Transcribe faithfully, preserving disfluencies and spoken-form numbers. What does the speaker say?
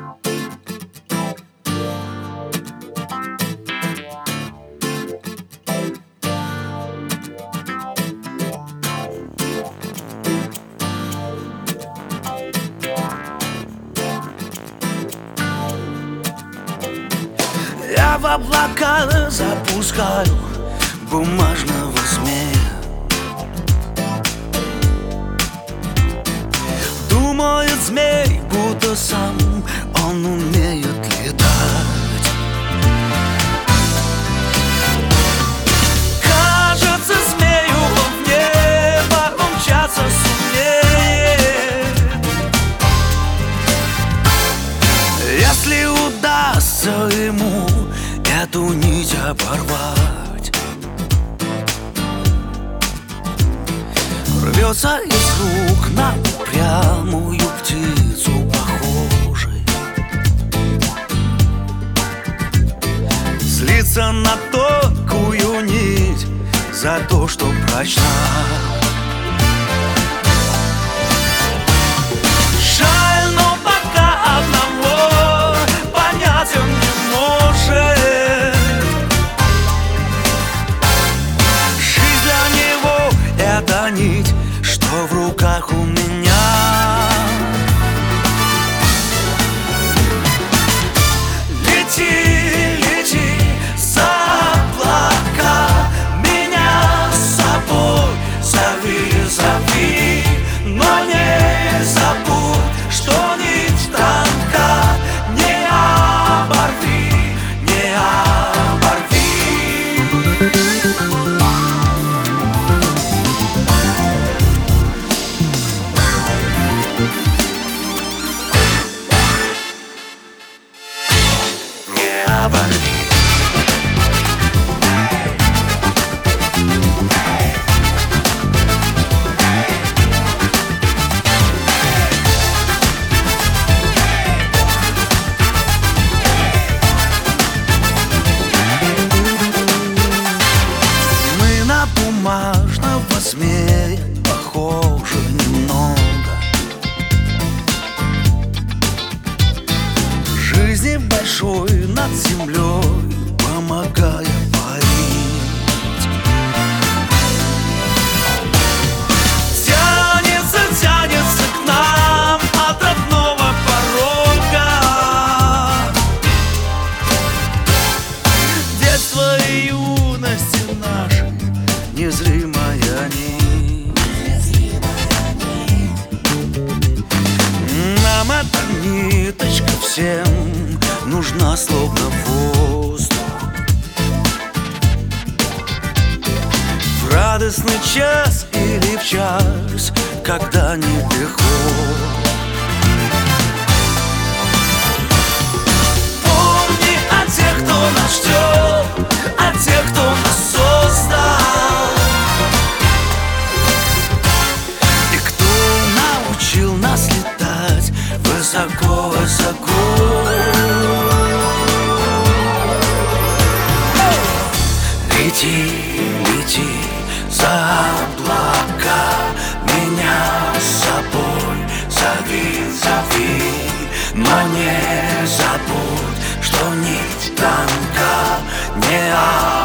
Я в облака запускаю бумажного змея. Думает змей, будто сам он умеет летать. Кажется, змею в небо умчаться сумеет. Если удастся ему эту нить оборвать, рвется из рук на упрямую птицу похожий. Злится на тонкую нить за то, что прочна. Жаль, но пока одного понять он не может. Жизнь для него — это нить, что в руках у меня. Лети, лети за облака, меня с собой зови, зови, но не забудь, что нить тонка. Не оборви, не оборви. Мы на бумажного змея похожи немного. Жизни большой над землей помогая парить. Тянется, тянется к нам от родного порога. Детство и юности нашей незримая нить. Нам эта ниточка всем нужна, словно воздух. В радостный час или в час, когда нелегко. Помни о тех, кто нас ждет, о тех, кто нас создал, и кто научил нас летать высоко, высоко. Лети, лети за облака, меня с собой зови, зови, но не забудь, что нить тонка. Не